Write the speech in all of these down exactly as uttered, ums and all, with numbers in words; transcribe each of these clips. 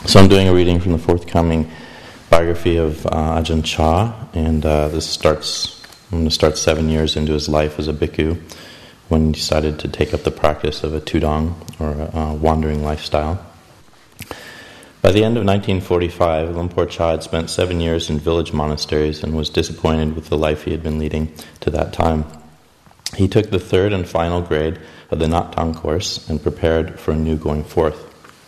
So I'm doing a reading from the forthcoming biography of uh, Ajahn Chah, and uh, this starts, I'm going to start seven years into his life as a bhikkhu when he decided to take up the practice of a tudong, or a, a wandering lifestyle. By the end of nineteen forty-five, Luang Por Chah had spent seven years in village monasteries and was disappointed with the life he had been leading to that time. He took the third and final grade of the Nat Tang course and prepared for a new going forth.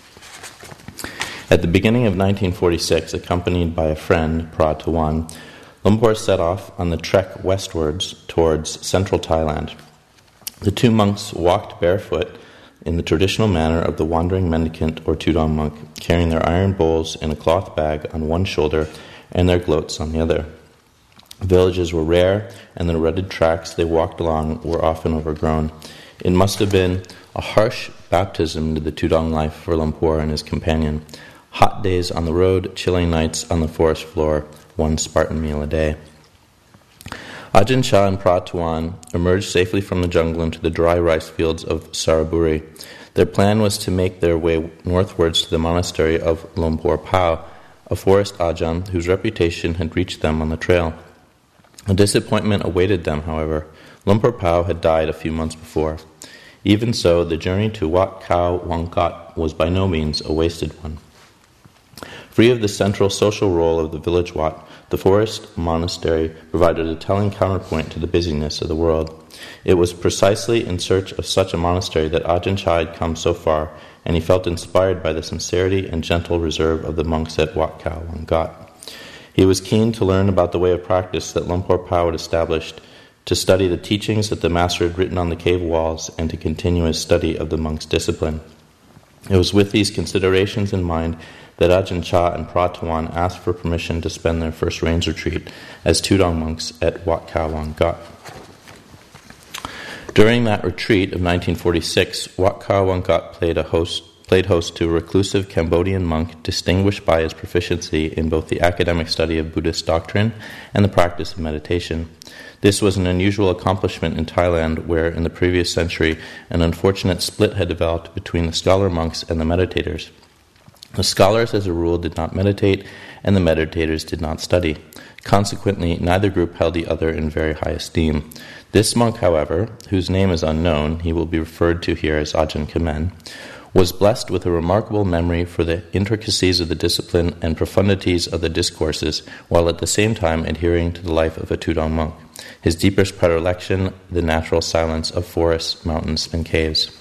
At the beginning of nineteen forty-six, accompanied by a friend, Pra Tuan, Luang Por set off on the trek westwards towards central Thailand. The two monks walked barefoot in the traditional manner of the wandering mendicant or tudong monk, carrying their iron bowls in a cloth bag on one shoulder and their gloats on the other. Villages were rare, and the rutted tracks they walked along were often overgrown. It must have been a harsh baptism to the tudong life for Luang Por and his companion. Hot days on the road, chilling nights on the forest floor, one Spartan meal a day. Ajahn Chah and Pra Tuan emerged safely from the jungle into the dry rice fields of Saraburi. Their plan was to make their way northwards to the monastery of Luang Por Pao, a forest ajahn whose reputation had reached them on the trail. A disappointment awaited them, however. Luang Por Pao had died a few months before. Even so, the journey to Wat Khao Wangkat was by no means a wasted one. Free of the central social role of the village wat, the forest monastery provided a telling counterpoint to the busyness of the world. It was precisely in search of such a monastery that Ajahn Chah had come so far, and he felt inspired by the sincerity and gentle reserve of the monks at Wat Khao Wangkat. He was keen to learn about the way of practice that Luang Por Pao had established, to study the teachings that the master had written on the cave walls, and to continue his study of the monks' discipline. It was with these considerations in mind that Ajahn Chah and Pra Tuan asked for permission to spend their first rains retreat as tudong monks at Wat Khao Wangkat. During that retreat of nineteen forty-six, Wat Khao Wangkat played, a host, played host to a reclusive Cambodian monk distinguished by his proficiency in both the academic study of Buddhist doctrine and the practice of meditation. This was an unusual accomplishment in Thailand, where in the previous century an unfortunate split had developed between the scholar monks and the meditators. The scholars, as a rule, did not meditate, and the meditators did not study. Consequently, neither group held the other in very high esteem. This monk, however, whose name is unknown, he will be referred to here as Ajahn Kamen, was blessed with a remarkable memory for the intricacies of the discipline and profundities of the discourses, while at the same time adhering to the life of a tudong monk. His deepest predilection, the natural silence of forests, mountains, and caves.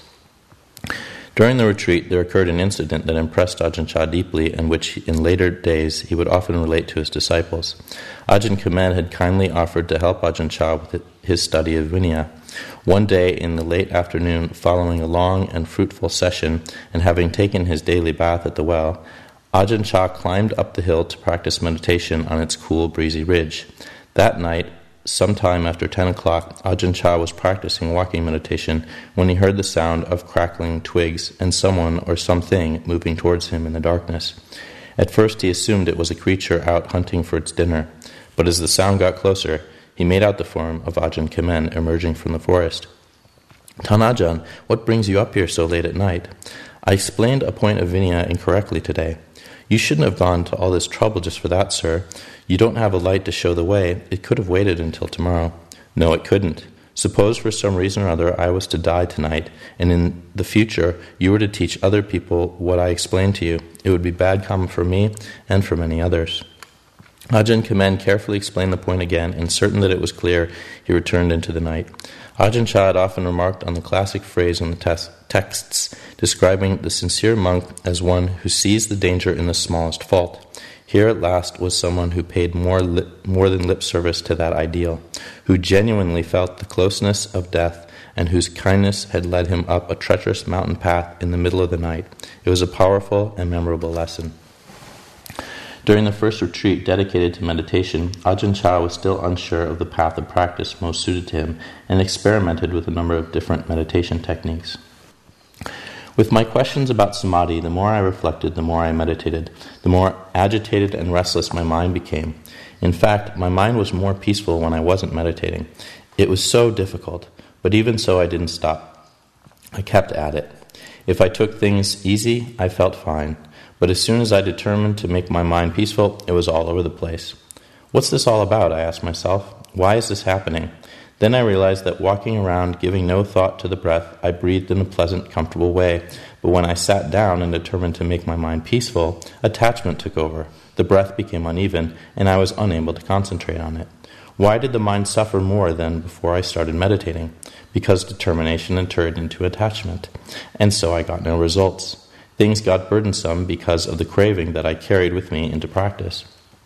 During the retreat, there occurred an incident that impressed Ajahn Chah deeply, and which in later days he would often relate to his disciples. Ajahn Kamen had kindly offered to help Ajahn Chah with his study of Vinaya. One day in the late afternoon, following a long and fruitful session, and having taken his daily bath at the well, Ajahn Chah climbed up the hill to practice meditation on its cool, breezy ridge. That night, sometime after ten o'clock, Ajahn Chah was practicing walking meditation when he heard the sound of crackling twigs and someone or something moving towards him in the darkness. At first he assumed it was a creature out hunting for its dinner, but as the sound got closer, he made out the form of Ajahn Kamen emerging from the forest. "Tan Ajahn, what brings you up here so late at night? I explained a point of Vinaya incorrectly today." "You shouldn't have gone to all this trouble just for that, sir. You don't have a light to show the way. It could have waited until tomorrow." "No, it couldn't. Suppose for some reason or other I was to die tonight, and in the future you were to teach other people what I explained to you. It would be bad karma for me and for many others." Ajahn Kamen carefully explained the point again, and certain that it was clear, he returned into the night. Ajahn Chah had often remarked on the classic phrase in the tes- texts describing the sincere monk as one who sees the danger in the smallest fault. Here at last was someone who paid more li- more than lip service to that ideal, who genuinely felt the closeness of death, and whose kindness had led him up a treacherous mountain path in the middle of the night. It was a powerful and memorable lesson. During the first retreat dedicated to meditation, Ajahn Chah was still unsure of the path of practice most suited to him, and experimented with a number of different meditation techniques. With my questions about samadhi, the more I reflected, the more I meditated, the more agitated and restless my mind became. In fact, my mind was more peaceful when I wasn't meditating. It was so difficult, but even so I didn't stop. I kept at it. If I took things easy, I felt fine. But as soon as I determined to make my mind peaceful, it was all over the place. What's this all about? I asked myself. Why is this happening? Then I realized that walking around, giving no thought to the breath, I breathed in a pleasant, comfortable way. But when I sat down and determined to make my mind peaceful, attachment took over. The breath became uneven, and I was unable to concentrate on it. Why did the mind suffer more than before I started meditating? Because determination turned into attachment. And so I got no results. Things got burdensome because of the craving that I carried with me into practice.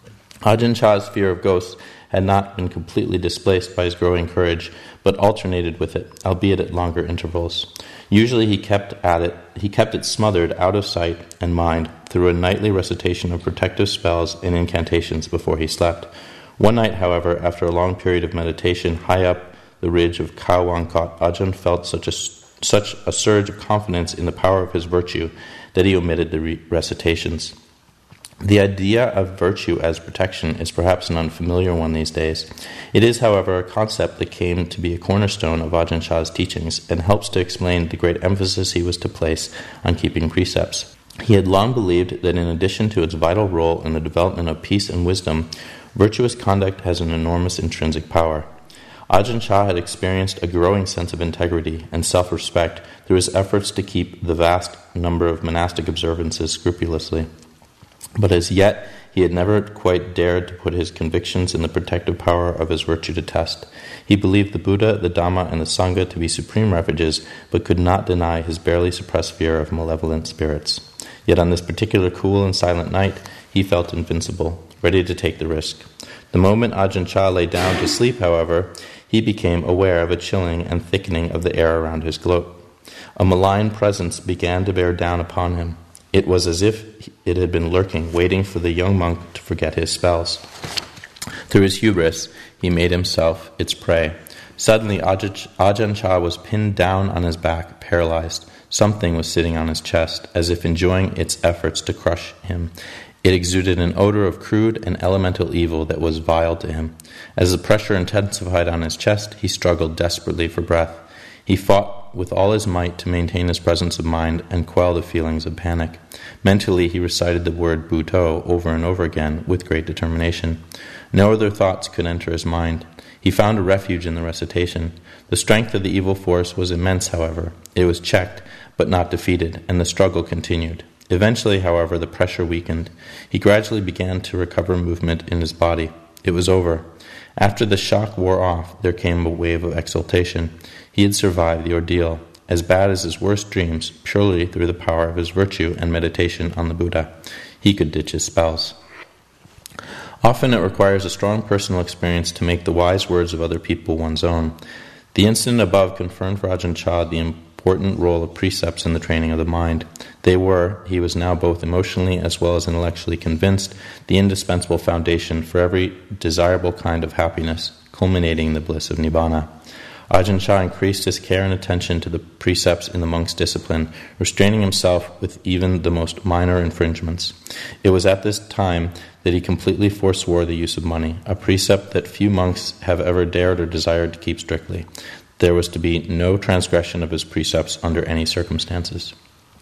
Ajahn Chah's fear of ghosts had not been completely displaced by his growing courage, but alternated with it, albeit at longer intervals. Usually he kept at it, he kept it smothered out of sight and mind through a nightly recitation of protective spells and incantations before he slept. One night, however, after a long period of meditation high up the ridge of Khao Wangkot, Ajahn felt such a, such a surge of confidence in the power of his virtue that he omitted the re- recitations. The idea of virtue as protection is perhaps an unfamiliar one these days. It is, however, a concept that came to be a cornerstone of Ajahn Chah's teachings and helps to explain the great emphasis he was to place on keeping precepts. He had long believed that in addition to its vital role in the development of peace and wisdom, virtuous conduct has an enormous intrinsic power. Ajahn Chah had experienced a growing sense of integrity and self-respect through his efforts to keep the vast number of monastic observances scrupulously. But as yet, he had never quite dared to put his convictions in the protective power of his virtue to test. He believed the Buddha, the Dhamma, and the Sangha to be supreme refuges, but could not deny his barely suppressed fear of malevolent spirits. Yet on this particular cool and silent night, he felt invincible, ready to take the risk. The moment Ajahn Chah lay down to sleep, however, he became aware of a chilling and thickening of the air around his globe. A malign presence began to bear down upon him. It was as if it had been lurking, waiting for the young monk to forget his spells. Through his hubris, he made himself its prey. Suddenly, Ajahn Chah was pinned down on his back, paralyzed. Something was sitting on his chest, as if enjoying its efforts to crush him. It exuded an odor of crude and elemental evil that was vile to him. As the pressure intensified on his chest, he struggled desperately for breath. He fought with all his might to maintain his presence of mind and quell the feelings of panic. Mentally, he recited the word Buddho over and over again with great determination. No other thoughts could enter his mind. He found a refuge in the recitation. The strength of the evil force was immense, however. It was checked, but not defeated, and the struggle continued. Eventually, however, the pressure weakened. He gradually began to recover movement in his body. It was over. After the shock wore off, there came a wave of exultation. He had survived the ordeal, as bad as his worst dreams, purely through the power of his virtue and meditation on the Buddha. He could ditch his spells. Often it requires a strong personal experience to make the wise words of other people one's own. The incident above confirmed for Ajahn Chah the important role of precepts in the training of the mind. They were, he was now both emotionally as well as intellectually convinced, the indispensable foundation for every desirable kind of happiness, culminating in the bliss of Nibbana. Ajahn Chah increased his care and attention to the precepts in the monk's discipline, restraining himself with even the most minor infringements. It was at this time that he completely forswore the use of money, a precept that few monks have ever dared or desired to keep strictly. There was to be no transgression of his precepts under any circumstances.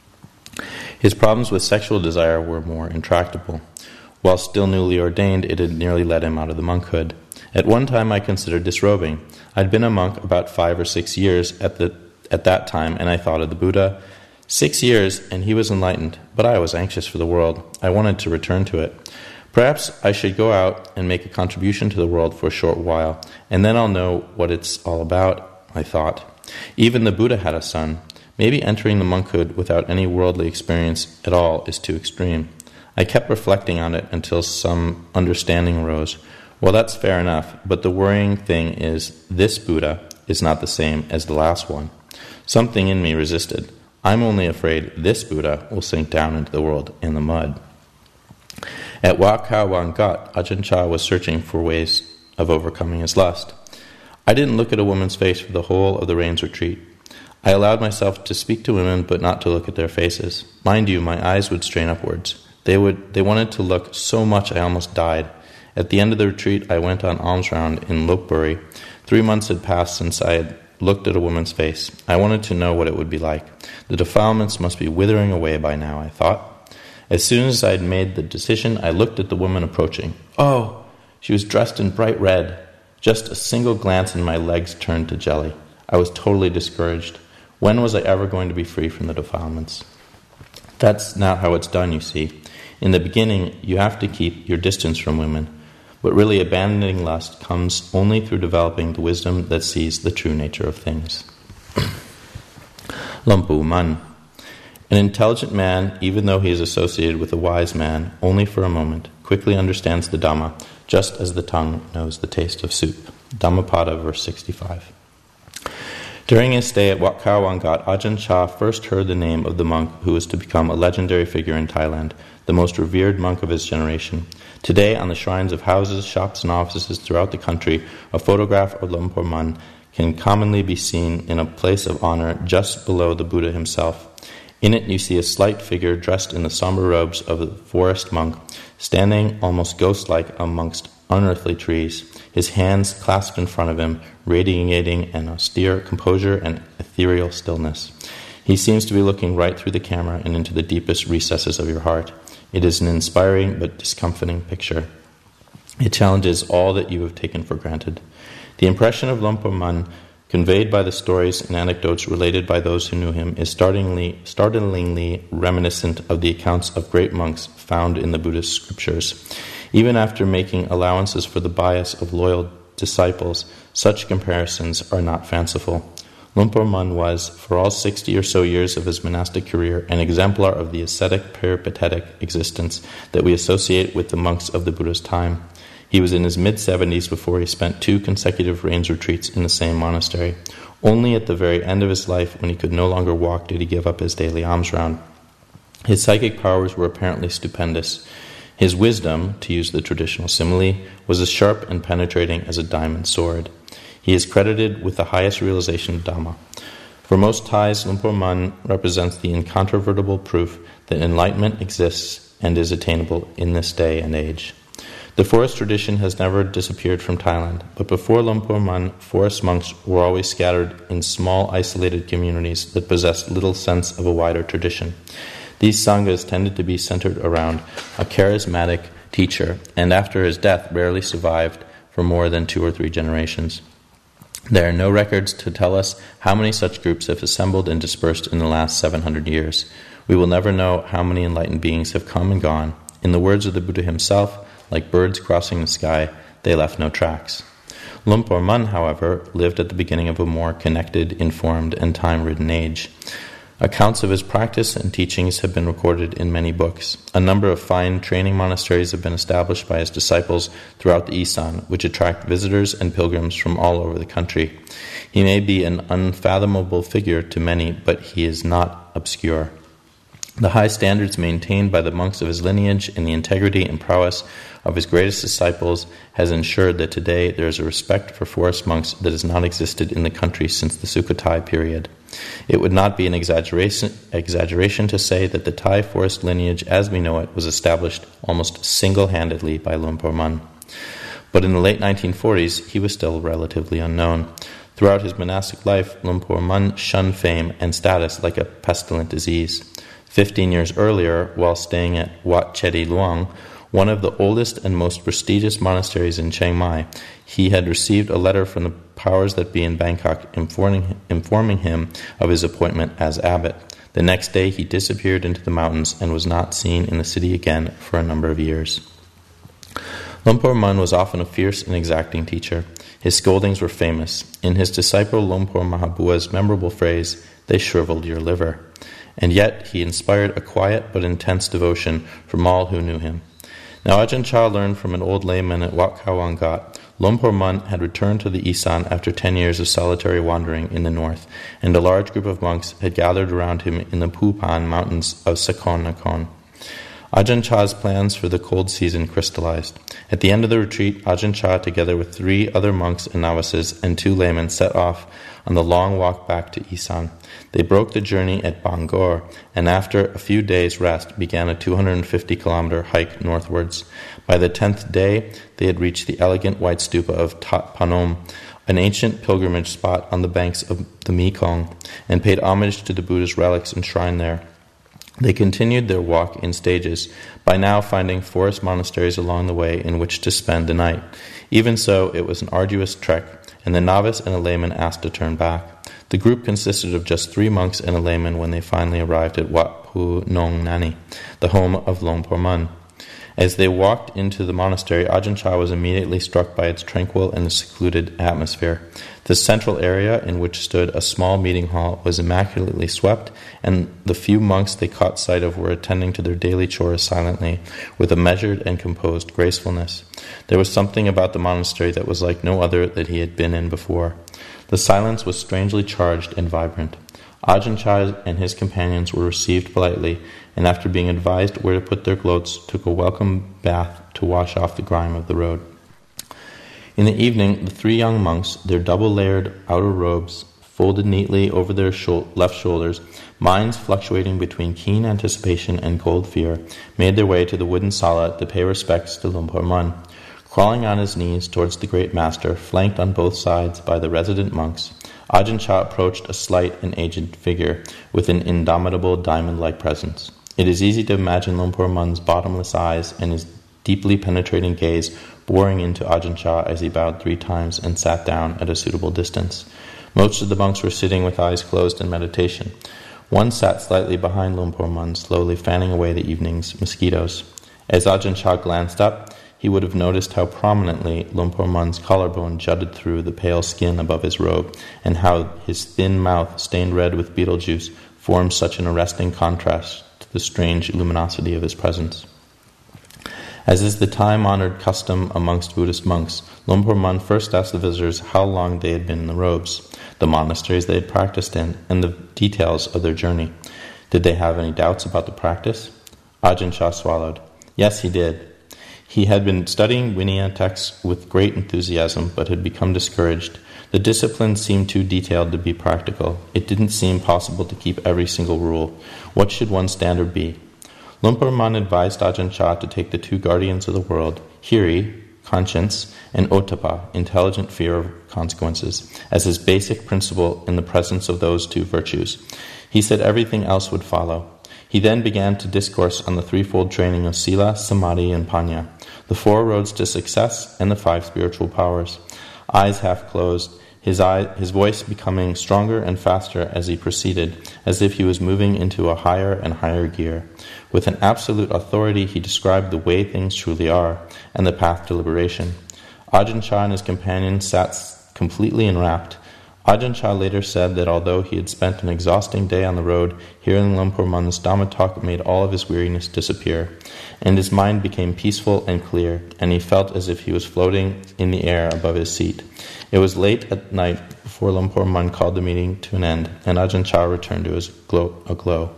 His problems with sexual desire were more intractable. While still newly ordained, it had nearly led him out of the monkhood. At one time I considered disrobing. I'd been a monk about five or six years at the at that time, and I thought of the Buddha. Six years, and he was enlightened, but I was anxious for the world. I wanted to return to it. Perhaps I should go out and make a contribution to the world for a short while, and then I'll know what it's all about, I thought. Even the Buddha had a son. Maybe entering the monkhood without any worldly experience at all is too extreme. I kept reflecting on it until some understanding arose. Well, that's fair enough, but the worrying thing is this Buddha is not the same as the last one. Something in me resisted. I'm only afraid this Buddha will sink down into the world in the mud. At Wat Khao Wangkot, Ajahn Chah was searching for ways of overcoming his lust. I didn't look at a woman's face for the whole of the rains retreat. I allowed myself to speak to women, but not to look at their faces. Mind you, my eyes would strain upwards. They would. They wanted to look so much I almost died. At the end of the retreat, I went on alms round in Lopburi. Three months had passed since I had looked at a woman's face. I wanted to know what it would be like. The defilements must be withering away by now, I thought. As soon as I had made the decision, I looked at the woman approaching. Oh, she was dressed in bright red. Just a single glance and my legs turned to jelly. I was totally discouraged. When was I ever going to be free from the defilements? That's not how it's done, you see. In the beginning, you have to keep your distance from women, but really abandoning lust comes only through developing the wisdom that sees the true nature of things. Lumpu Man. An intelligent man, even though he is associated with a wise man, only for a moment, quickly understands the Dhamma, just as the tongue knows the taste of soup. Dhammapada, verse sixty-five. During his stay at Wat Khao Wangat, Ajahn Chah first heard the name of the monk who was to become a legendary figure in Thailand, the most revered monk of his generation. Today, on the shrines of houses, shops, and offices throughout the country, a photograph of Lumpur Man can commonly be seen in a place of honor just below the Buddha himself. In it you see a slight figure dressed in the somber robes of the forest monk, standing almost ghost-like amongst unearthly trees, his hands clasped in front of him, radiating an austere composure and ethereal stillness. He seems to be looking right through the camera and into the deepest recesses of your heart. It is an inspiring but discomforting picture. It challenges all that you have taken for granted. The impression of Lumpur Man, conveyed by the stories and anecdotes related by those who knew him, is startlingly, startlingly reminiscent of the accounts of great monks found in the Buddhist scriptures. Even after making allowances for the bias of loyal disciples, such comparisons are not fanciful. Lumpur Man was, for all sixty or so years of his monastic career, an exemplar of the ascetic peripatetic existence that we associate with the monks of the Buddha's time. He was in his mid-seventies before he spent two consecutive rains retreats in the same monastery. Only at the very end of his life, when he could no longer walk, did he give up his daily alms round. His psychic powers were apparently stupendous. His wisdom, to use the traditional simile, was as sharp and penetrating as a diamond sword. He is credited with the highest realization of Dhamma. For most Thais, Lumpur Man represents the incontrovertible proof that enlightenment exists and is attainable in this day and age. The forest tradition has never disappeared from Thailand, but before Lumpur Man, forest monks were always scattered in small, isolated communities that possessed little sense of a wider tradition. These sanghas tended to be centered around a charismatic teacher, and after his death barely survived for more than two or three generations. There are no records to tell us how many such groups have assembled and dispersed in the last seven hundred years. We will never know how many enlightened beings have come and gone. In the words of the Buddha himself, like birds crossing the sky, they left no tracks. Lumpur Man, however, lived at the beginning of a more connected, informed, and time-ridden age. Accounts of his practice and teachings have been recorded in many books. A number of fine training monasteries have been established by his disciples throughout the Isan, which attract visitors and pilgrims from all over the country. He may be an unfathomable figure to many, but he is not obscure. The high standards maintained by the monks of his lineage and the integrity and prowess of his greatest disciples has ensured that today there is a respect for forest monks that has not existed in the country since the Sukhothai period. It would not be an exaggeration, exaggeration to say that the Thai forest lineage as we know it was established almost single-handedly by Lumpur Man. But in the late nineteen forties, he was still relatively unknown. Throughout his monastic life, Lumpur Man shunned fame and status like a pestilent disease. Fifteen years earlier, while staying at Wat Chedi Luang, one of the oldest and most prestigious monasteries in Chiang Mai, he had received a letter from the powers that be in Bangkok informing, informing him of his appointment as abbot. The next day he disappeared into the mountains and was not seen in the city again for a number of years. Lumpur Man was often a fierce and exacting teacher. His scoldings were famous. In his disciple Lumpur Mahabua's memorable phrase, "They shriveled your liver." And yet he inspired a quiet but intense devotion from all who knew him. Now Ajahn Chah learned from an old layman at Wat Khao Wangat. Lumpur Man had returned to the Isan after ten years of solitary wandering in the north, and a large group of monks had gathered around him in the Phupan mountains of Sakon Nakhon. Ajahn Chah's plans for the cold season crystallized. At the end of the retreat, Ajahn Chah, together with three other monks and novices and two laymen, set off on the long walk back to Isan. They broke the journey at Bangor, and after a few days' rest, began a two hundred fifty kilometer hike northwards. By the tenth day, they had reached the elegant white stupa of Tat Panom, an ancient pilgrimage spot on the banks of the Mekong, and paid homage to the Buddha's relics enshrined there. They continued their walk in stages, by now finding forest monasteries along the way in which to spend the night. Even so, it was an arduous trek, and the novice and a layman asked to turn back. The group consisted of just three monks and a layman when they finally arrived at Wat Pu Nong Nani, the home of Lumpur Mun. As they walked into the monastery, Ajahn Chah was immediately struck by its tranquil and secluded atmosphere. The central area, in which stood a small meeting hall, was immaculately swept, and the few monks they caught sight of were attending to their daily chores silently, with a measured and composed gracefulness. There was something about the monastery that was like no other that he had been in before. The silence was strangely charged and vibrant. Ajahn Chah and his companions were received politely, and after being advised where to put their clothes, took a welcome bath to wash off the grime of the road. In the evening, the three young monks, their double-layered outer robes folded neatly over their shul- left shoulders, minds fluctuating between keen anticipation and cold fear, made their way to the wooden sala to pay respects to Lumpur Mun. Crawling on his knees towards the great master, flanked on both sides by the resident monks, Ajahn Chah approached a slight and aged figure with an indomitable diamond-like presence. It is easy to imagine Lumpur Mun's bottomless eyes and his deeply penetrating gaze boring into Ajahn Chah as he bowed three times and sat down at a suitable distance. Most of the monks were sitting with eyes closed in meditation. One sat slightly behind Lumpur Mun, slowly fanning away the evening's mosquitoes. As Ajahn Chah glanced up, he would have noticed how prominently Lumpur Mun's collarbone jutted through the pale skin above his robe, and how his thin mouth, stained red with betel juice, formed such an arresting contrast to the strange luminosity of his presence. As is the time-honored custom amongst Buddhist monks, Lumpur Mun first asked the visitors how long they had been in the robes, the monasteries they had practiced in, and the details of their journey. Did they have any doubts about the practice? Ajahn Chah swallowed. Yes, he did. He had been studying Vinaya texts with great enthusiasm, but had become discouraged. The discipline seemed too detailed to be practical. It didn't seem possible to keep every single rule. What should one's standard be? Lumpur Mun advised Ajahn Chah to take the two guardians of the world, Hiri, conscience, and Ottappa, intelligent fear of consequences, as his basic principle in the presence of those two virtues. He said everything else would follow. He then began to discourse on the threefold training of Sila, Samadhi, and Panya, the four roads to success, and the five spiritual powers. Eyes half closed, his eye, his voice becoming stronger and faster as he proceeded, as if he was moving into a higher and higher gear. With an absolute authority, he described the way things truly are, and the path to liberation. Ajahn Chah and his companions sat completely enwrapped. Ajahn Chah later said that although he had spent an exhausting day on the road, hearing Lumpur Mun's Dhamma talk made all of his weariness disappear, and his mind became peaceful and clear, and he felt as if he was floating in the air above his seat. It was late at night before Lumpur Mun called the meeting to an end, and Ajahn Chah returned to his glow, aglow.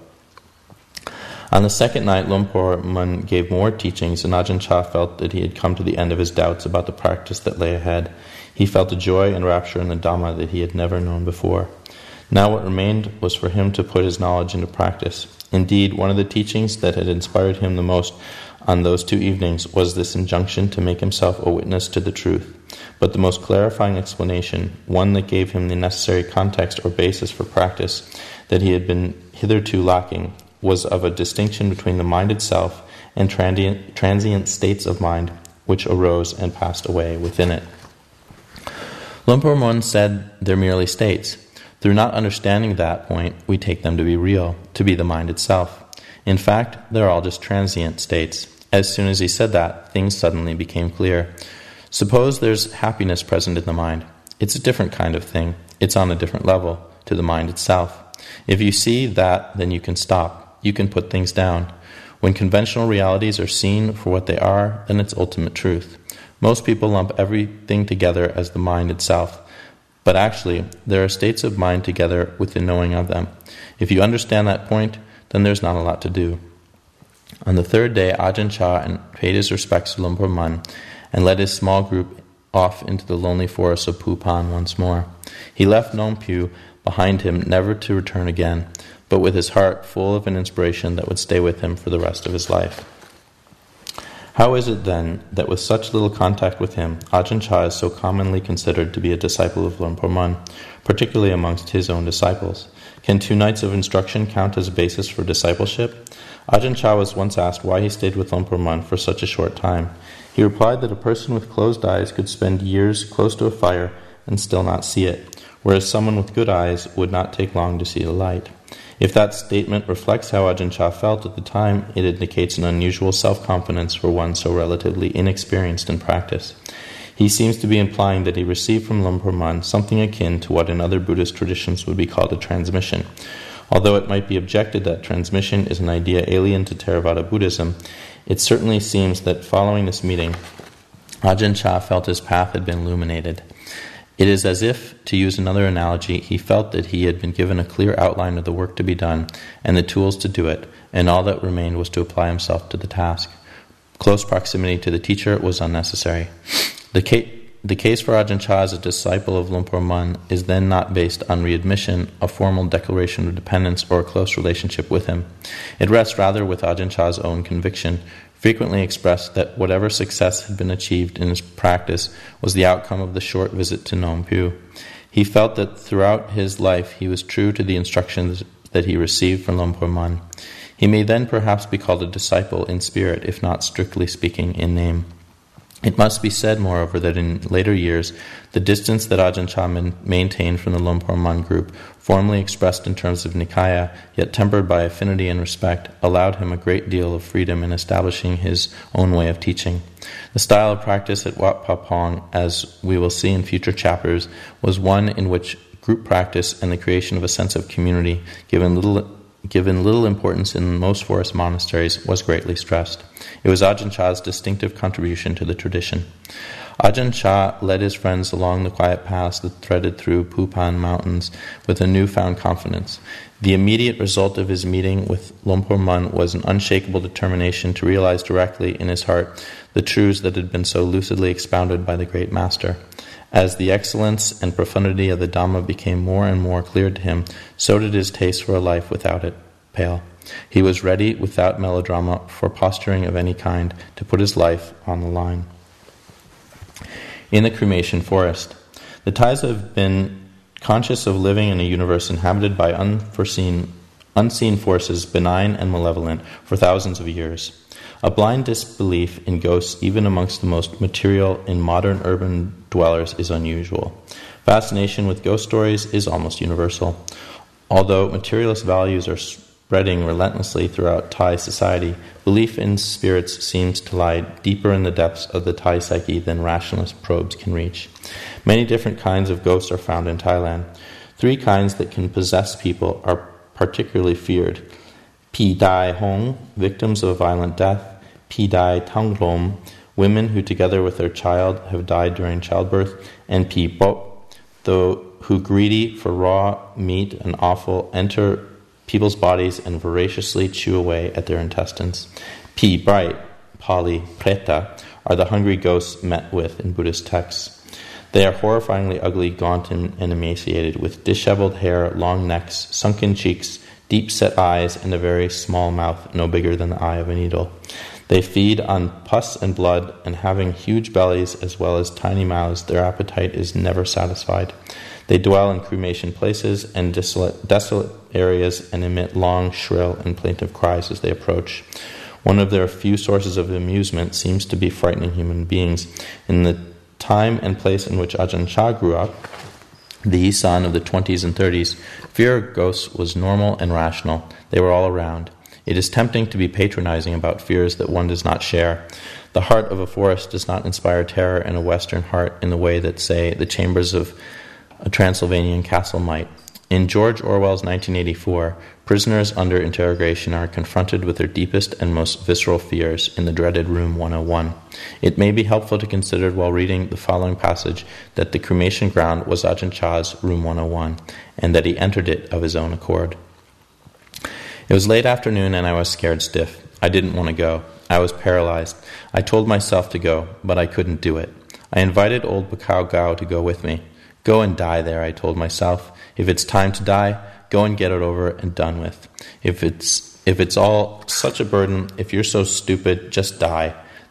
On the second night, Lumpur Mun gave more teachings, and Ajahn Chah felt that he had come to the end of his doubts about the practice that lay ahead. He felt a joy and rapture in the Dhamma that he had never known before. Now what remained was for him to put his knowledge into practice. Indeed, one of the teachings that had inspired him the most on those two evenings was this injunction to make himself a witness to the truth. But the most clarifying explanation, one that gave him the necessary context or basis for practice that he had been hitherto lacking, was of a distinction between the mind itself and transient, transient states of mind which arose and passed away within it. Lumpur Mun said they're merely states. Through not understanding that point, we take them to be real, to be the mind itself. In fact, they're all just transient states. As soon as he said that, things suddenly became clear. Suppose there's happiness present in the mind. It's a different kind of thing. It's on a different level, to the mind itself. If you see that, then you can stop. You can put things down. When conventional realities are seen for what they are, then it's ultimate truth. Most people lump everything together as the mind itself, but actually, there are states of mind together with the knowing of them. If you understand that point, then there's not a lot to do. On the third day, Ajahn Chah paid his respects to Lumpur Mun and led his small group off into the lonely forest of Phupan once more. He left Nong Pu behind him, never to return again, but with his heart full of an inspiration that would stay with him for the rest of his life. How is it then that with such little contact with him, Ajahn Chah is so commonly considered to be a disciple of Luang Por Mun, particularly amongst his own disciples? Can two nights of instruction count as a basis for discipleship? Ajahn Chah was once asked why he stayed with Luang Por Mun for such a short time. He replied that a person with closed eyes could spend years close to a fire and still not see it, whereas someone with good eyes would not take long to see the light. If that statement reflects how Ajahn Chah felt at the time, it indicates an unusual self-confidence for one so relatively inexperienced in practice. He seems to be implying that he received from Luang Por Mun something akin to what in other Buddhist traditions would be called a transmission. Although it might be objected that transmission is an idea alien to Theravada Buddhism, it certainly seems that following this meeting, Ajahn Chah felt his path had been illuminated. It is as if, to use another analogy, he felt that he had been given a clear outline of the work to be done and the tools to do it, and all that remained was to apply himself to the task. Close proximity to the teacher was unnecessary. The case, the case for Ajahn Chah as a disciple of Luang Por Mun is then not based on readmission, a formal declaration of dependence, or a close relationship with him. It rests rather with Ajahn Chah's own conviction, frequently expressed that whatever success had been achieved in his practice was the outcome of the short visit to Nong Pu. He felt that throughout his life he was true to the instructions that he received from Luang Por Mun. He may then perhaps be called a disciple in spirit, if not strictly speaking in name. It must be said, moreover, that in later years, the distance that Ajahn Chah maintained from the Luang Por Mun group, formally expressed in terms of Nikaya, yet tempered by affinity and respect, allowed him a great deal of freedom in establishing his own way of teaching. The style of practice at Wat Pa Pong, as we will see in future chapters, was one in which group practice and the creation of a sense of community, given little given little importance in most forest monasteries, was greatly stressed. It was Ajahn Chah's distinctive contribution to the tradition. Ajahn Chah led his friends along the quiet paths that threaded through Phupan mountains with a newfound confidence. The immediate result of his meeting with Luang Por Mun was an unshakable determination to realize directly in his heart the truths that had been so lucidly expounded by the great master. As the excellence and profundity of the Dhamma became more and more clear to him, so did his taste for a life without it pale. He was ready, without melodrama, for posturing of any kind, to put his life on the line. In the cremation forest, the Thais have been conscious of living in a universe inhabited by unforeseen, unseen forces, benign and malevolent, for thousands of years. A blind disbelief in ghosts, even amongst the most material and modern urban dwellers, is unusual. Fascination with ghost stories is almost universal. Although materialist values are spreading relentlessly throughout Thai society, belief in spirits seems to lie deeper in the depths of the Thai psyche than rationalist probes can reach. Many different kinds of ghosts are found in Thailand. Three kinds that can possess people are particularly feared. Pi Dai Hong, victims of a violent death. Pi Dai Thang Lom, women who together with their child have died during childbirth. And Pi Bo, though who greedy for raw meat and offal enter people's bodies and voraciously chew away at their intestines. Pi Bright, Pali Preta, are the hungry ghosts met with in Buddhist texts. They are horrifyingly ugly, gaunt, and, and emaciated, with disheveled hair, long necks, sunken cheeks, deep-set eyes, and a very small mouth, no bigger than the eye of a needle. They feed on pus and blood, and having huge bellies as well as tiny mouths, their appetite is never satisfied. They dwell in cremation places and desolate, desolate areas and emit long, shrill, and plaintive cries as they approach. One of their few sources of amusement seems to be frightening human beings. In the time and place in which Ajahn Chah grew up, the Isan of the twenties and thirties, fear of ghosts was normal and rational. They were all around. It is tempting to be patronizing about fears that one does not share. The heart of a forest does not inspire terror in a Western heart in the way that, say, the chambers of a Transylvanian castle might. In George Orwell's nineteen eighty-four, prisoners under interrogation are confronted with their deepest and most visceral fears in the dreaded Room one oh one. It may be helpful to consider while reading the following passage that the cremation ground was Ajahn Chah's Room one oh one, and that he entered it of his own accord. It was late afternoon and I was scared stiff. I didn't want to go. I was paralyzed. I told myself to go, but I couldn't do it. I invited old Bakao Gao to go with me. Go and die there, I told myself. If it's time to die, go and get it over and done with. If it's if it's all such a burden, if you're so stupid, just die.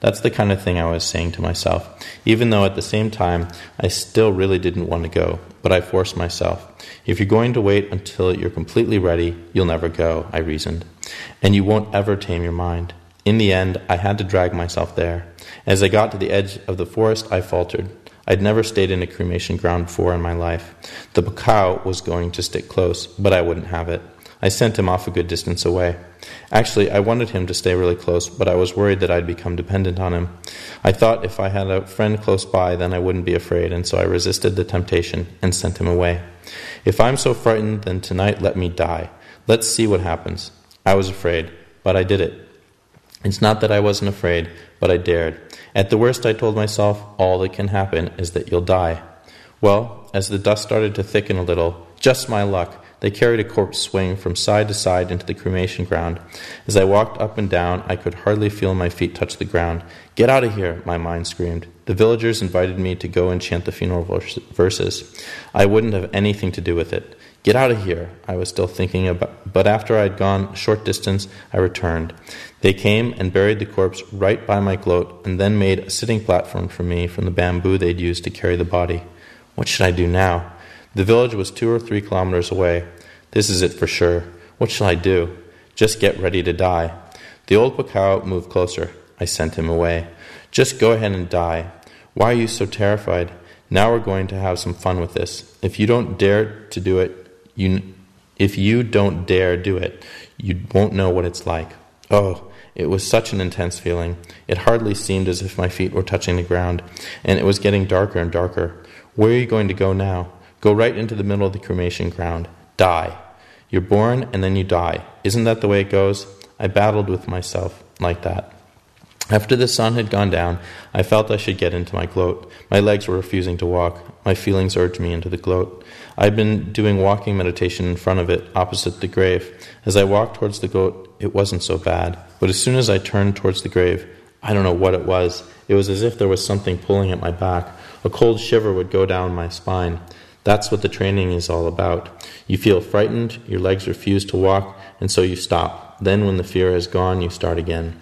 That's the kind of thing I was saying to myself, even though at the same time I still really didn't want to go, but I forced myself. If you're going to wait until you're completely ready, you'll never go, I reasoned, and you won't ever tame your mind. In the end, I had to drag myself there. As I got to the edge of the forest, I faltered. I'd never stayed in a cremation ground before in my life. The Pukao was going to stick close, but I wouldn't have it. I sent him off a good distance away. Actually, I wanted him to stay really close, but I was worried that I'd become dependent on him. I thought if I had a friend close by, then I wouldn't be afraid, and so I resisted the temptation and sent him away. If I'm so frightened, then tonight let me die. Let's see what happens. I was afraid, but I did it. It's not that I wasn't afraid, but I dared. At the worst, I told myself, all that can happen is that you'll die. Well, as the dust started to thicken a little, just my luck, they carried a corpse swing from side to side into the cremation ground. As I walked up and down, I could hardly feel my feet touch the ground. Get out of here, my mind screamed. The villagers invited me to go and chant the funeral verses. I wouldn't have anything to do with it. Get out of here, I was still thinking about, but after I had gone a short distance, I returned. They came and buried the corpse right by my gloat, and then made a sitting platform for me from the bamboo they'd used to carry the body. What should I do now? The village was two or three kilometers away. This is it for sure. What shall I do? Just get ready to die. The old Pukao moved closer. I sent him away. Just go ahead and die. Why are you so terrified? Now we're going to have some fun with this. If you don't dare to do it, you, if you don't dare do it, you won't know what it's like. Oh, it was such an intense feeling. It hardly seemed as if my feet were touching the ground, and it was getting darker and darker. Where are you going to go now? Go right into the middle of the cremation ground. Die. You're born and then you die. Isn't that the way it goes? I battled with myself like that. After the sun had gone down, I felt I should get into my gloat. My legs were refusing to walk. My feelings urged me into the gloat. I'd been doing walking meditation in front of it, opposite the grave. As I walked towards the gloat, it wasn't so bad. But as soon as I turned towards the grave, I don't know what it was. It was as if there was something pulling at my back. A cold shiver would go down my spine. That's what the training is all about. You feel frightened, your legs refuse to walk, and so you stop. Then when the fear has gone, you start again.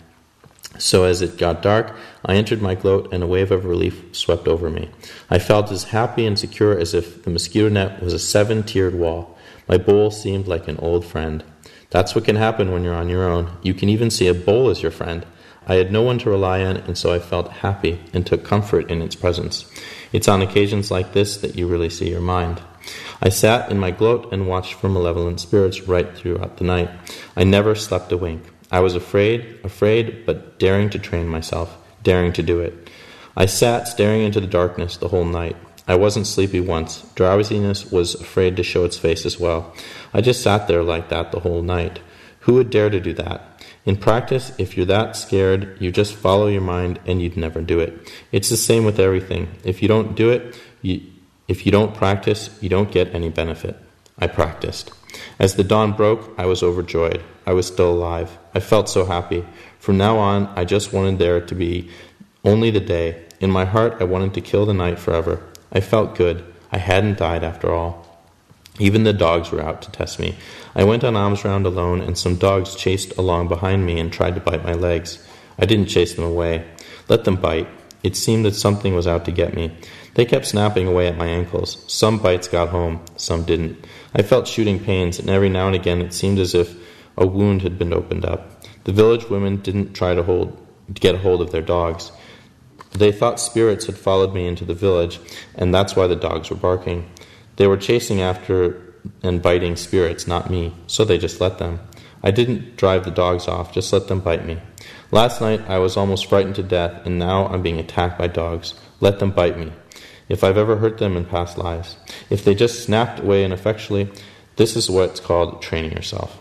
So as it got dark, I entered my gloat and a wave of relief swept over me. I felt as happy and secure as if the mosquito net was a seven-tiered wall. My bowl seemed like an old friend. That's what can happen when you're on your own. You can even see a bowl as your friend. I had no one to rely on, and so I felt happy and took comfort in its presence. It's on occasions like this that you really see your mind. I sat in my gloat and watched for malevolent spirits right throughout the night. I never slept a wink. I was afraid, afraid, but daring to train myself, daring to do it. I sat staring into the darkness the whole night. I wasn't sleepy once. Drowsiness was afraid to show its face as well. I just sat there like that the whole night. Who would dare to do that? In practice, if you're that scared, you just follow your mind and you'd never do it. It's the same with everything. If you don't do it, you, if you don't practice, you don't get any benefit. I practiced. As the dawn broke, I was overjoyed. I was still alive. I felt so happy. From now on, I just wanted there to be only the day. In my heart, I wanted to kill the night forever. I felt good. I hadn't died after all. Even the dogs were out to test me. I went on alms round alone, and some dogs chased along behind me and tried to bite my legs. I didn't chase them away. Let them bite. It seemed that something was out to get me. They kept snapping away at my ankles. Some bites got home, some didn't. I felt shooting pains, and every now and again it seemed as if a wound had been opened up. The village women didn't try to hold, to get a hold of their dogs. They thought spirits had followed me into the village, and that's why the dogs were barking. They were chasing after and biting spirits, not me, so they just let them. I didn't drive the dogs off, just let them bite me. Last night I was almost frightened to death, and now I'm being attacked by dogs. Let them bite me. If I've ever hurt them in past lives. If they just snapped away ineffectually, this is what's called training yourself.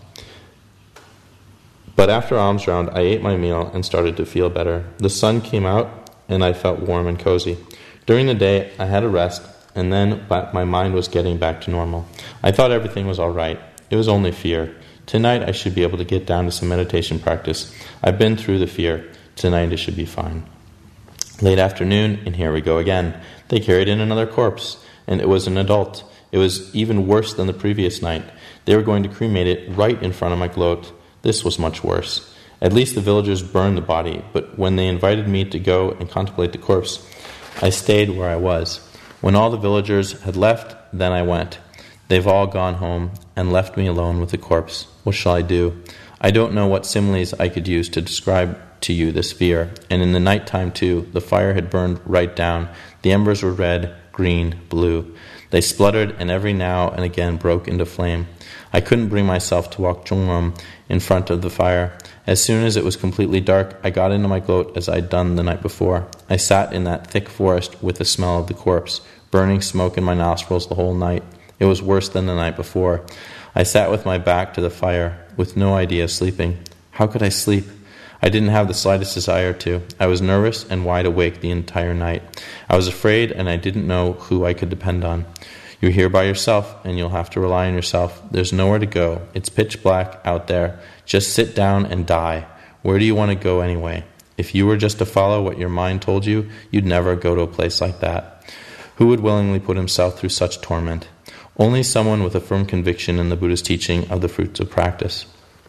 But after alms round, I ate my meal and started to feel better. The sun came out, and I felt warm and cozy. During the day, I had a rest, and then my mind was getting back to normal. I thought everything was all right. It was only fear. Tonight I should be able to get down to some meditation practice. I've been through the fear. Tonight it should be fine. Late afternoon, and here we go again. They carried in another corpse, and it was an adult. It was even worse than the previous night. They were going to cremate it right in front of my gloat. This was much worse. At least the villagers burned the body, but when they invited me to go and contemplate the corpse, I stayed where I was. When all the villagers had left, then I went. They've all gone home and left me alone with the corpse. What shall I do? I don't know what similes I could use to describe to you this fear. And in the night time too, the fire had burned right down. The embers were red, green, blue. They spluttered and every now and again broke into flame. I couldn't bring myself to walk Zhongrom in front of the fire. As soon as it was completely dark, I got into my gloat as I'd done the night before. I sat in that thick forest with the smell of the corpse, burning smoke in my nostrils the whole night. It was worse than the night before. I sat with my back to the fire, with no idea of sleeping. How could I sleep? I didn't have the slightest desire to. I was nervous and wide awake the entire night. I was afraid, and I didn't know who I could depend on. You're here by yourself, and you'll have to rely on yourself. There's nowhere to go. It's pitch black out there. Just sit down and die. Where do you want to go anyway? If you were just to follow what your mind told you, you'd never go to a place like that. Who would willingly put himself through such torment? Only someone with a firm conviction in the Buddha's teaching of the fruits of practice.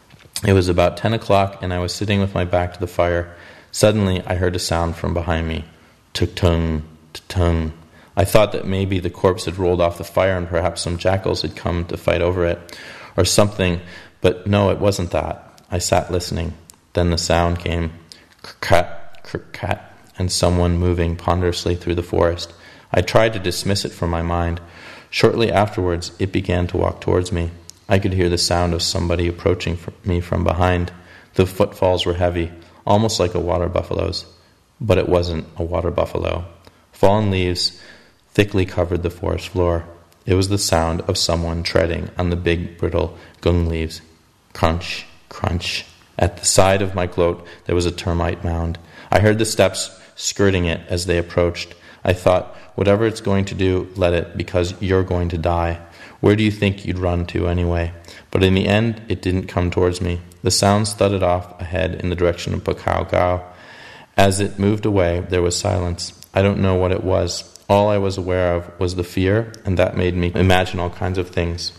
It was about ten o'clock, and I was sitting with my back to the fire. Suddenly, I heard a sound from behind me. Tuk-tung, tuk-tung. I thought that maybe the corpse had rolled off the fire and perhaps some jackals had come to fight over it, or something, but no, it wasn't that. I sat listening. Then the sound came, krrk-kat, krrk-kat, and someone moving ponderously through the forest. I tried to dismiss it from my mind. Shortly afterwards, it began to walk towards me. I could hear the sound of somebody approaching me from behind. The footfalls were heavy, almost like a water buffalo's, but it wasn't a water buffalo. Fallen leaves thickly covered the forest floor. It was the sound of someone treading on the big, brittle gung leaves. Crunch, crunch. At the side of my gloat, there was a termite mound. I heard the steps skirting it as they approached. I thought, whatever it's going to do, let it, because you're going to die. Where do you think you'd run to anyway? But in the end, it didn't come towards me. The sounds thudded off ahead in the direction of Pakao Gao. As it moved away, there was silence. I don't know what it was. All I was aware of was the fear, and that made me imagine all kinds of things.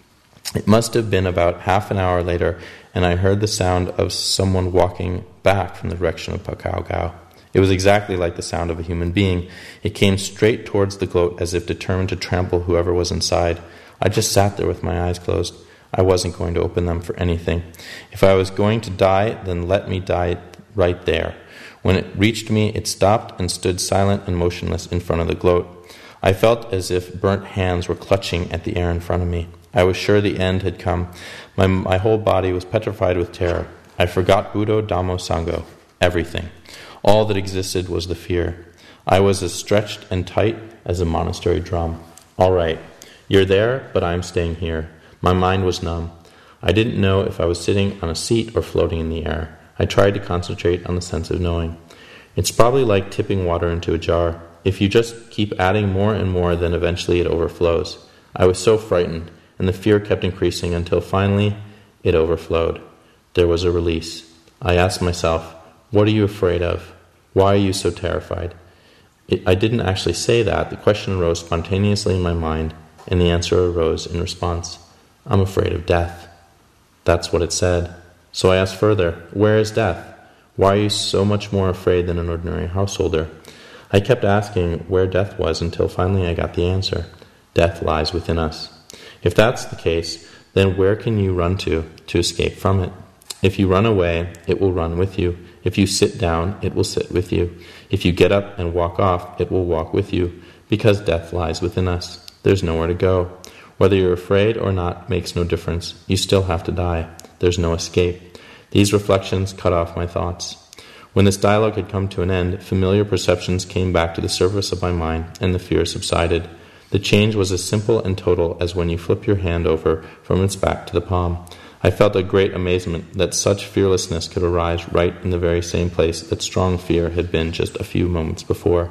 It must have been about half an hour later, and I heard the sound of someone walking back from the direction of Pakao Gao. It was exactly like the sound of a human being. It came straight towards the gloat as if determined to trample whoever was inside. I just sat there with my eyes closed. I wasn't going to open them for anything. If I was going to die, then let me die right there. When it reached me, it stopped and stood silent and motionless in front of the gloat. I felt as if burnt hands were clutching at the air in front of me. I was sure the end had come. My, my whole body was petrified with terror. I forgot Buddha, Dhammo, Sangho, everything. All that existed was the fear. I was as stretched and tight as a monastery drum. All right, you're there, but I'm staying here. My mind was numb. I didn't know if I was sitting on a seat or floating in the air. I tried to concentrate on the sense of knowing. It's probably like tipping water into a jar. If you just keep adding more and more, then eventually it overflows. I was so frightened, and the fear kept increasing until finally it overflowed. There was a release. I asked myself, what are you afraid of? Why are you so terrified? It, I didn't actually say that. The question arose spontaneously in my mind, and the answer arose in response. I'm afraid of death. That's what it said. So I asked further, where is death? Why are you so much more afraid than an ordinary householder? I kept asking where death was until finally I got the answer. Death lies within us. If that's the case, then where can you run to to escape from it? If you run away, it will run with you. If you sit down, it will sit with you. If you get up and walk off, it will walk with you, because death lies within us. There's nowhere to go. Whether you're afraid or not makes no difference. You still have to die. There's no escape. These reflections cut off my thoughts. When this dialogue had come to an end, familiar perceptions came back to the surface of my mind, and the fear subsided. The change was as simple and total as when you flip your hand over from its back to the palm. I felt a great amazement that such fearlessness could arise right in the very same place that strong fear had been just a few moments before.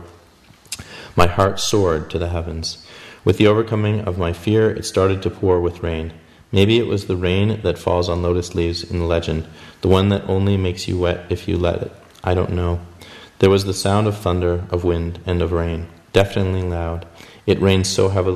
My heart soared to the heavens. With the overcoming of my fear, it started to pour with rain. Maybe it was the rain that falls on lotus leaves in the legend, the one that only makes you wet if you let it. I don't know. There was the sound of thunder, of wind, and of rain, deafeningly loud. It rained so heavily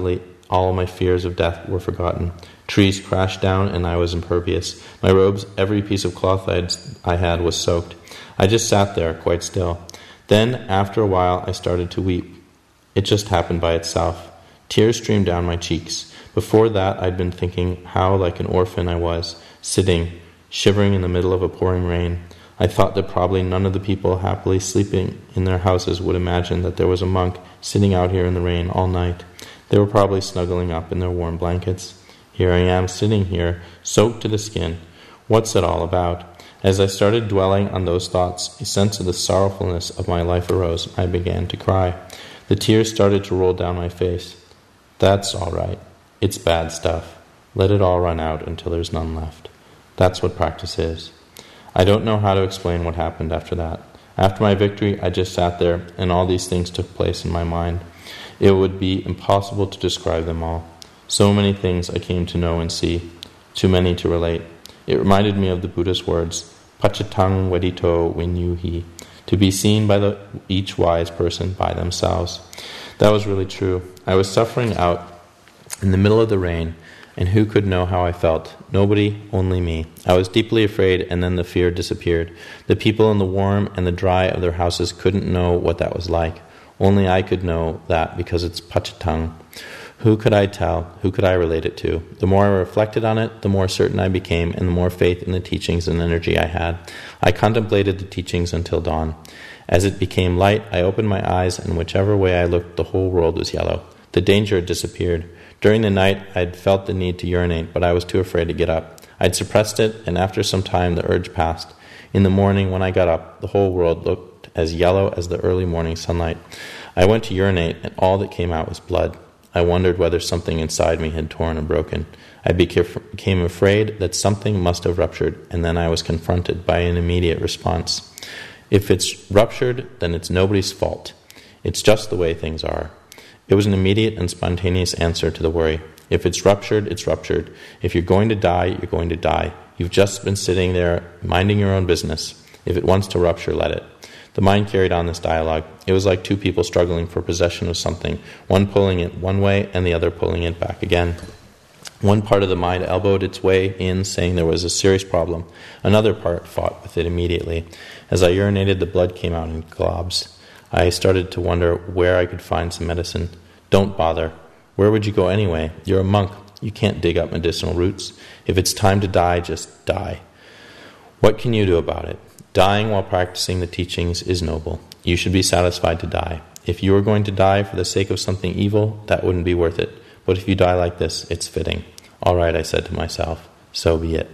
All my fears of death were forgotten. Trees crashed down and I was impervious. My robes, every piece of cloth I'd, I had was soaked. I just sat there, quite still. Then, after a while, I started to weep. It just happened by itself. Tears streamed down my cheeks. Before that, I'd been thinking how like an orphan I was, sitting, shivering in the middle of a pouring rain. I thought that probably none of the people happily sleeping in their houses would imagine that there was a monk sitting out here in the rain all night. They were probably snuggling up in their warm blankets. Here I am, sitting here, soaked to the skin. What's it all about? As I started dwelling on those thoughts, a sense of the sorrowfulness of my life arose, and I began to cry. The tears started to roll down my face. That's all right. It's bad stuff. Let it all run out until there's none left. That's what practice is. I don't know how to explain what happened after that. After my victory, I just sat there, and all these things took place in my mind. It would be impossible to describe them all. So many things I came to know and see, too many to relate. It reminded me of the Buddha's words, Pachatang vedito vinyuhi, to be seen by the, each wise person by themselves. That was really true. I was suffering out in the middle of the rain, and who could know how I felt? Nobody, only me. I was deeply afraid, and then the fear disappeared. The people in the warm and the dry of their houses couldn't know what that was like. Only I could know that because it's Pachatang. Who could I tell? Who could I relate it to? The more I reflected on it, the more certain I became, and the more faith in the teachings and energy I had. I contemplated the teachings until dawn. As it became light, I opened my eyes, and whichever way I looked, the whole world was yellow. The danger had disappeared. During the night, I'd felt the need to urinate, but I was too afraid to get up. I'd suppressed it, and after some time, the urge passed. In the morning, when I got up, the whole world looked as yellow as the early morning sunlight. I went to urinate, and all that came out was blood. I wondered whether something inside me had torn or broken. I became afraid that something must have ruptured, and then I was confronted by an immediate response. If it's ruptured, then it's nobody's fault. It's just the way things are. It was an immediate and spontaneous answer to the worry. If it's ruptured, it's ruptured. If you're going to die, you're going to die. You've just been sitting there, minding your own business. If it wants to rupture, let it. The mind carried on this dialogue. It was like two people struggling for possession of something, one pulling it one way and the other pulling it back again. One part of the mind elbowed its way in, saying there was a serious problem. Another part fought with it immediately. As I urinated, the blood came out in globs. I started to wonder where I could find some medicine. Don't bother. Where would you go anyway? You're a monk. You can't dig up medicinal roots. If it's time to die, just die. What can you do about it? Dying while practicing the teachings is noble. You should be satisfied to die. If you were going to die for the sake of something evil, that wouldn't be worth it. But if you die like this, it's fitting. All right, I said to myself, so be it.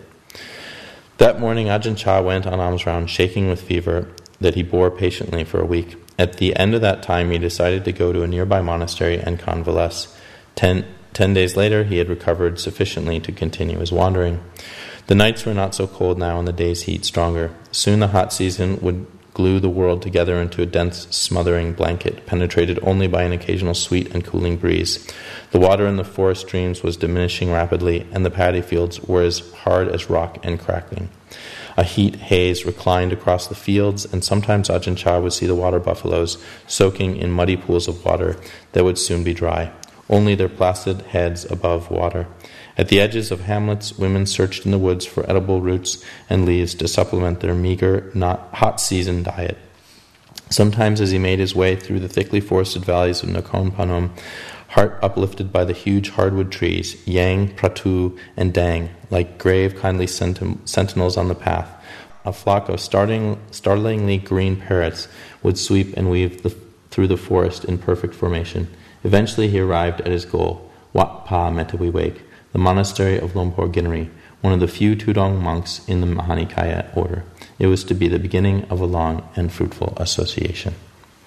That morning, Ajahn Chah went on alms round, shaking with fever that he bore patiently for a week. At the end of that time, he decided to go to a nearby monastery and convalesce. Ten, ten days later, he had recovered sufficiently to continue his wandering. The nights were not so cold now and the day's heat stronger. Soon the hot season would glue the world together into a dense, smothering blanket, penetrated only by an occasional sweet and cooling breeze. The water in the forest streams was diminishing rapidly, and the paddy fields were as hard as rock and crackling. A heat haze reclined across the fields, and sometimes Ajahn Chah would see the water buffaloes soaking in muddy pools of water that would soon be dry, only their placid heads above water. At the edges of hamlets, women searched in the woods for edible roots and leaves to supplement their meager, not hot season diet. Sometimes as he made his way through the thickly forested valleys of Nakhon Phanom, heart uplifted by the huge hardwood trees, Yang, Pratu, and Dang, like grave, kindly senti- sentinels on the path, a flock of starting, startlingly green parrots would sweep and weave the, through the forest in perfect formation. Eventually he arrived at his goal, Wat Pa Metawiwek, the monastery of Lumpur Ginri, one of the few Tudong monks in the Mahanikaya order. It was to be the beginning of a long and fruitful association.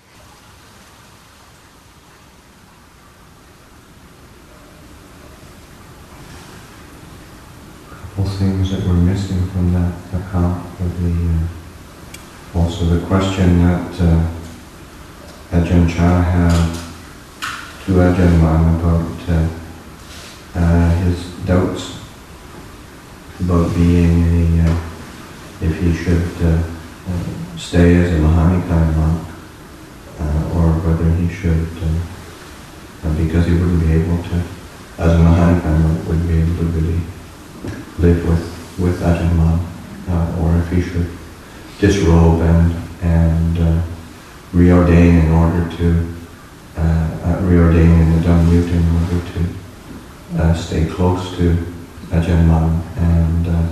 A couple things that were missing from that account of the uh, also the question that uh, Ajahn Chah had to Ajahn Mun about uh, Uh, his doubts about being a, uh, if he should uh, uh, stay as a Mahanikaya monk, uh, or whether he should, uh, uh, because he wouldn't be able to as a Mahanikan would be able to really live with, with Ajahn Mun, uh, or if he should disrobe and, and uh, reordain in order to, uh, uh, reordain in the Dhammayutta in order to uh, stay close to Ajahn Mun. And uh,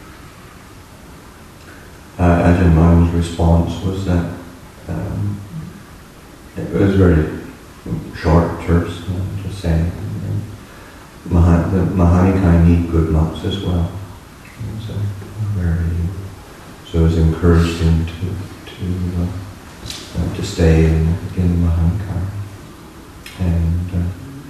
uh, Ajahn Mun's response was that um, it was very short, terse, you know, just saying, you know, Maha, the Mahanikai need good monks as well. So, very, so it was encouraged him to to uh, uh, to stay in in Mahanikai, and uh,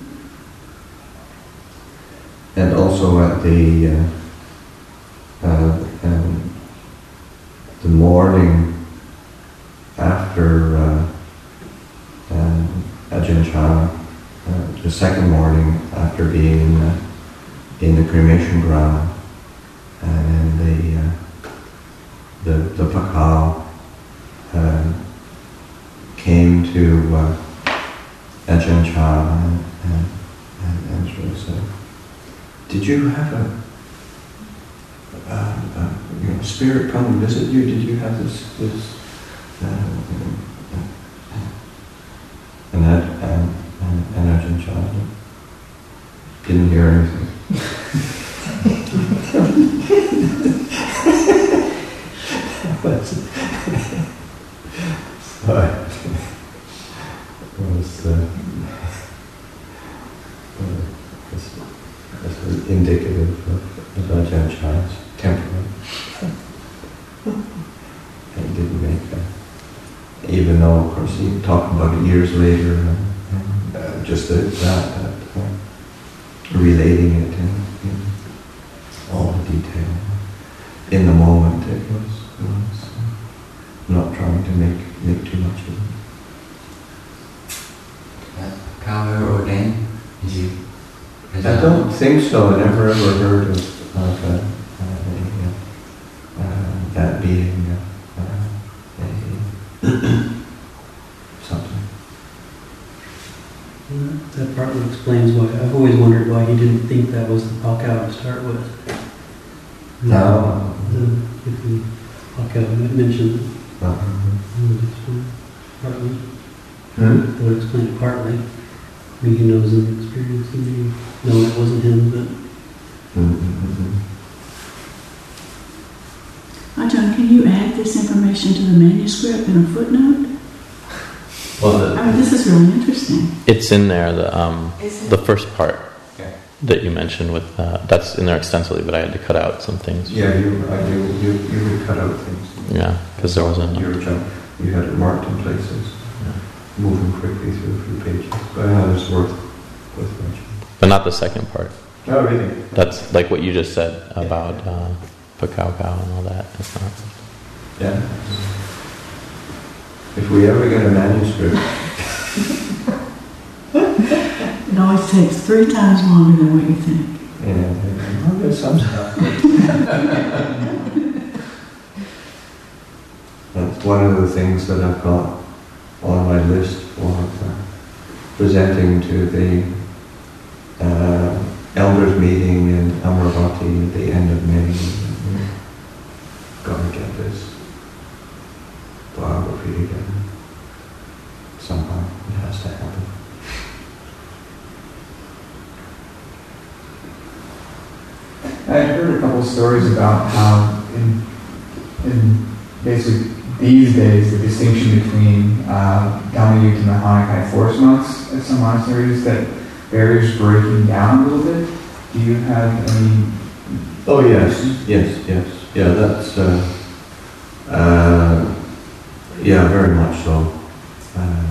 and also at the uh, uh, um, the morning after uh, um, Ajahn Chah, uh, the second morning after being in the, in the cremation ground, and the uh, the the Pakal uh, came to uh, Ajahn Chah and, and, and, and sort of said, "Did you have a, a, a you know, spirit come and visit you? Did you have this this?" Uh, and that and, and, and Ajahn Chah didn't hear anything. But so it was uh, uh, indicative of, of Ajahn Chah's temperament. And didn't make that. Even though, of course, he talked about it years later, and, and uh, just that, that, that uh, relating it in, in all the detail. In the moment, it was, it was uh, not trying to make make too much of it. How ever ordained? Did you? I don't think so. I never ever heard of, of uh, uh, uh, that being uh, uh, a something. Well, that partly explains why I've always wondered why he didn't think that was the Pakal to start with. No. The, if the Pakal mentioned it, Uh-huh. that would explain partly. Hmm? That would explain it partly. I mean, he knows and experience, and he know it wasn't him, but. Mm-hmm. Ajahn, can you add this information to the manuscript in a footnote? Well, the, I mean, this is really interesting. it's in there. The um, Is it? the first part Okay. that you mentioned with uh, that's in there extensively, but I had to cut out some things. Yeah, you, uh, you, you, you would cut out things. Yeah, because there wasn't. You, were jump, you had it marked in places, moving quickly through a few pages. But yeah, it's worth, worth mentioning. But not the second part. Oh, really? That's like what you just said about uh, Pakau Cow and all that. It's not. Yeah. If we ever get a manuscript. It always takes three times longer than what you think. Yeah, well, there's some stuff. That's one of the things that I've got on my list for uh, presenting to the uh, elders meeting in Amaravati at the end of May. Gotta get this biography together. Somehow it has to happen. I heard a couple of stories about how in, in basically these days the distinction between uh, Dhammayutta and Mahanikai forest monks at some monasteries, that barriers breaking down a little bit. Do you have any? Oh yes, yes, yes. Yeah, that's uh, uh, yeah, very much so. Uh,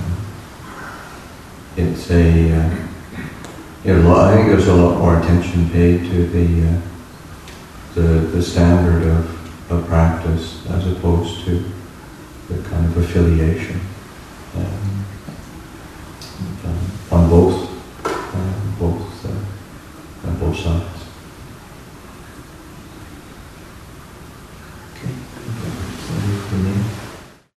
it's a uh, you know, I think there's a lot more attention paid to the uh, the the standard of, of practice as opposed to the kind of affiliation um, um, on both uh, both uh, on both sides.